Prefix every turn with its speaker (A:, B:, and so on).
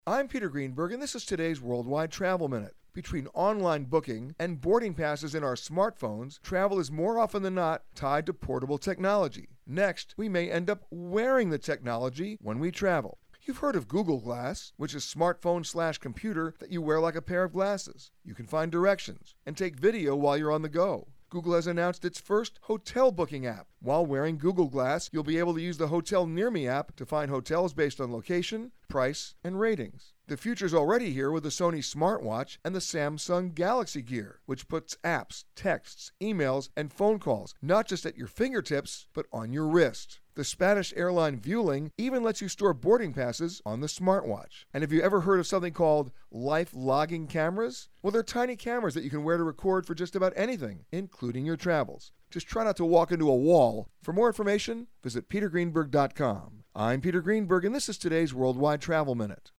A: I'm Peter Greenberg, and this is today's Worldwide Travel Minute. Between online booking and boarding passes in our smartphones, travel is more often than not tied to portable technology. Next, we may end up wearing the technology when we travel. You've heard of Google Glass, which is smartphone/computer that you wear like a pair of glasses. You can find directions and take video while you're on the go. Google has announced its first hotel booking app. While wearing Google Glass, you'll be able to use the Hotel Near Me app to find hotels based on location, price, and ratings. The future's already here with the Sony smartwatch and the Samsung Galaxy Gear, which puts apps, texts, emails, and phone calls not just at your fingertips, but on your wrist. The Spanish airline Vueling even lets you store boarding passes on the smartwatch. And have you ever heard of something called life logging cameras? Well, they're tiny cameras that you can wear to record for just about anything, including your travels. Just try not to walk into a wall. For more information, visit petergreenberg.com. I'm Peter Greenberg, and this is today's Worldwide Travel Minute.